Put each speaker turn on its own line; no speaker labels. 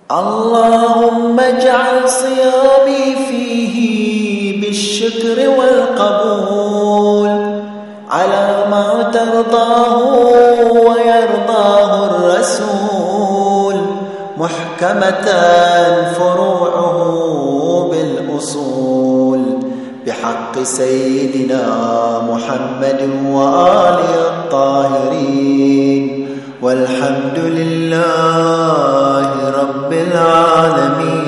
اللهم اجعل صيامي فيه بالشكر والقبول على ما ترضاه ويرضاه الرسول، محكمة فروعه بالأصول، بحق سيدنا محمد وآله الطاهرين، والحمد لله رب العالمين.